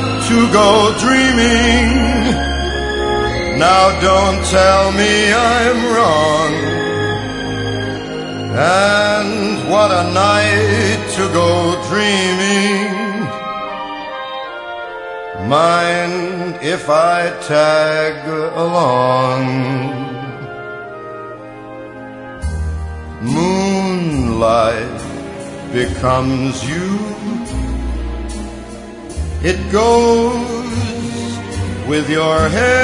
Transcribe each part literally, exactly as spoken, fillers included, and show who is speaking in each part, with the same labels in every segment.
Speaker 1: to go dreaming. Now don't tell me I'm wrong. And what a night to go dreaming. Mind if I tag along? Moonlight becomes you. It goes with your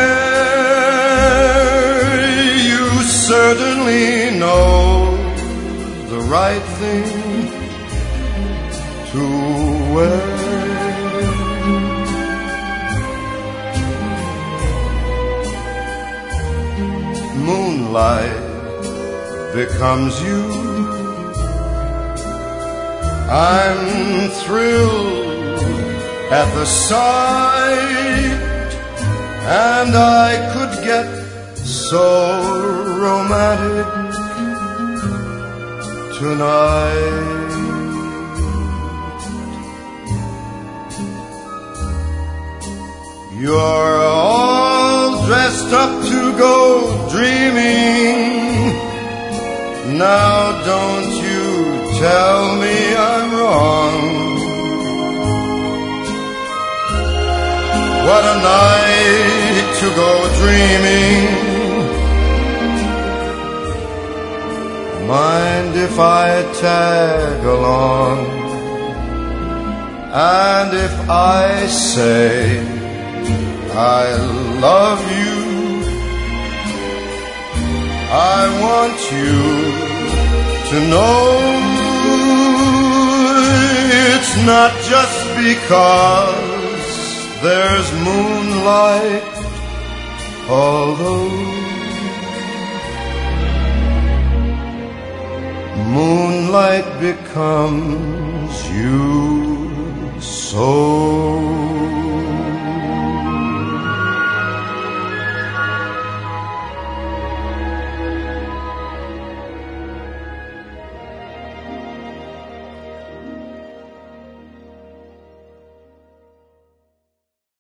Speaker 1: hair. You certainly know the right thing to wear. Moonlight becomes you. I'm thrilled at the sight, and I could get so romantic tonight. You're all dressed up to go dreaming. Now don't you tell me I'm wrong. What a night to go dreaming. Mind if I tag along? And if I say I love you, I want you to know it's not just because there's moonlight, although moonlight becomes you so.